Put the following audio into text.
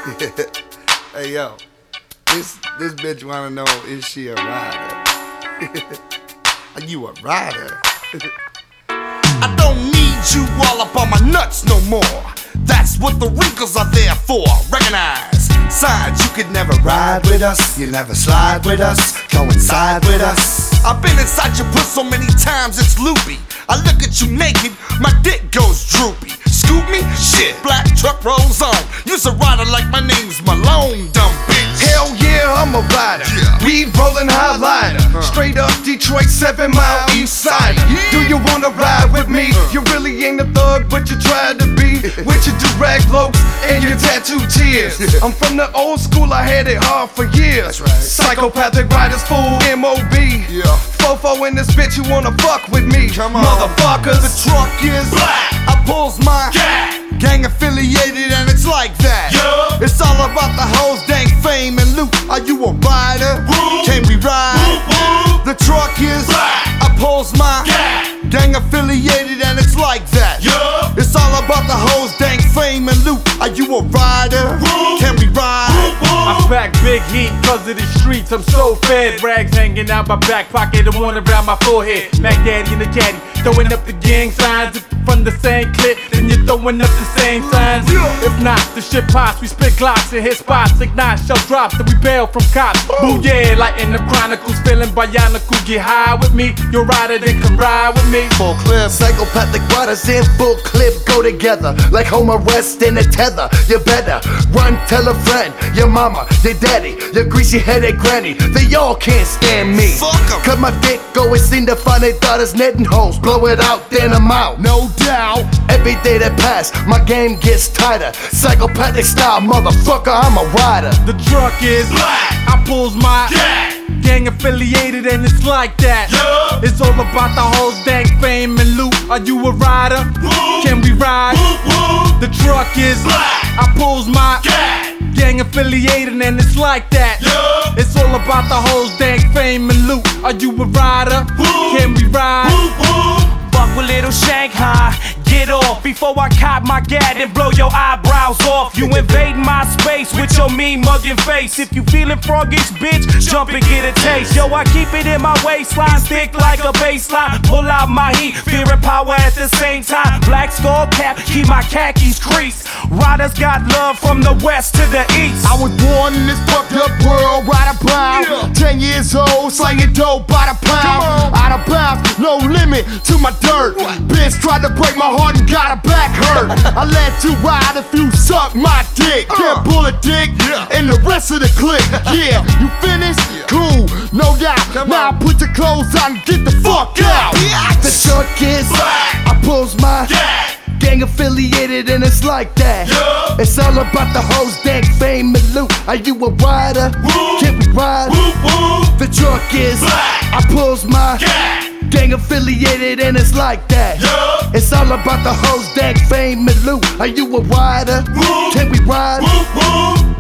Hey yo, this bitch wanna know, is she a rider? Are you a rider? I don't need you all up on my nuts no more. That's what the wrinkles are there for. Recognize signs you could never ride with us. You never slide with us, coincide with us. I've been inside your puss so many times it's loopy. I look at you naked, my dick goes droopy. Scoop me? Shit, black truck rolls on. You's a rider like my name's Malone, dumb bitch. Hell yeah, I'm a rider. Yeah. Weed rolling highliner. Straight up Detroit, 7 Mile East Side. Do you wanna ride with me? You really ain't a thug, but you try to be. With your direct looks and your tattoo tears. I'm from the old school, I had it hard for years. That's right. Psychopathic riders, fool, M.O.B. Yeah. Fofo in this bitch, you wanna fuck with me? Come on. Motherfuckers. The truck is black. I pulls my gang affiliated and it's like that. Yeah. It's all about the hoes, dank fame and loot. Are you a rider? Can we ride? The truck is black. I pulls my gang affiliated and it's like that. Yeah. It's all about the hoes, dank fame and loot. Are you a rider? Can we ride? I pack big heat cause of the streets, I'm so fed. Rags hanging out my back pocket and one around my forehead. Mac Daddy in the caddy, throwing up the gang signs. If you're from the same clip, then you're throwing up the same signs. If not, the shit pops, we spit glocks and hit spots. Ignite, shell drops, then we bail from cops. Boo yeah, like in the Chronicles, feeling bionical. Get high with me, your rider then come ride with me. Full clip. Psychopathic riders in full clip go together like home arrest and a tether. You better run, tell a friend, your mama, your daddy, your greasy headed granny. They all can't stand me. Fuck 'em. Cut my dick, go and seem to find their daughters netting hoes. Blow it out, then I'm out. No doubt. Every day that pass, my game gets tighter. Psychopathic style, motherfucker, I'm a rider. The truck is black. I pulls my gang affiliated and it's like that. It's all about the hoes, dank fame and loot. Are you a rider? Can we ride? The truck is black. I pulls my gang affiliated and it's like that. It's all about the hoes, dank fame and loot. Are you a rider? Can we ride? Fuck with little Shanghai, get off before I cop my gat and blow your eyebrows off. You invade my space with your mean mugging face. If you feeling froggish, bitch, jump and get a taste. Yo, I keep it in my waistline, thick like a baseline. Pull out my heat, fear and power at the same time. Black skull cap, keep my khakis creased. Riders got love from the west to the east. I was born in this fucked up world, right about 10 years old, slanging dope by the pound. Out of bounds, no limit to my dirt. Bitch tried to break my heart and got her back hurt. I let you ride if you suck my dick. Can't pull a dick and the rest of the clique. Yeah, you finished? Cool, no doubt. Now put your clothes on and get the fuck out. The truck is black. I pulls my gang affiliated and it's like that. It's all about the hoes, dank fame and loot. Are you a rider? Can we ride? The truck is black. I pulls my gang affiliated and it's like that. It's all about the hoes, dank fame and loot. Are you a rider? Can we ride?